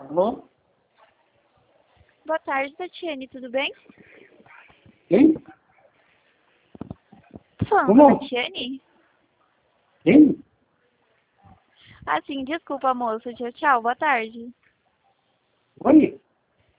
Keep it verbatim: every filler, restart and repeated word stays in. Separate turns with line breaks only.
Alô?
Boa tarde, Tatiane, tudo bem?
Quem?
Tô falando
Como?
com a Tatiane?
Quem?
Ah, sim, desculpa, moça. Tchau, tchau, boa tarde.
Oi?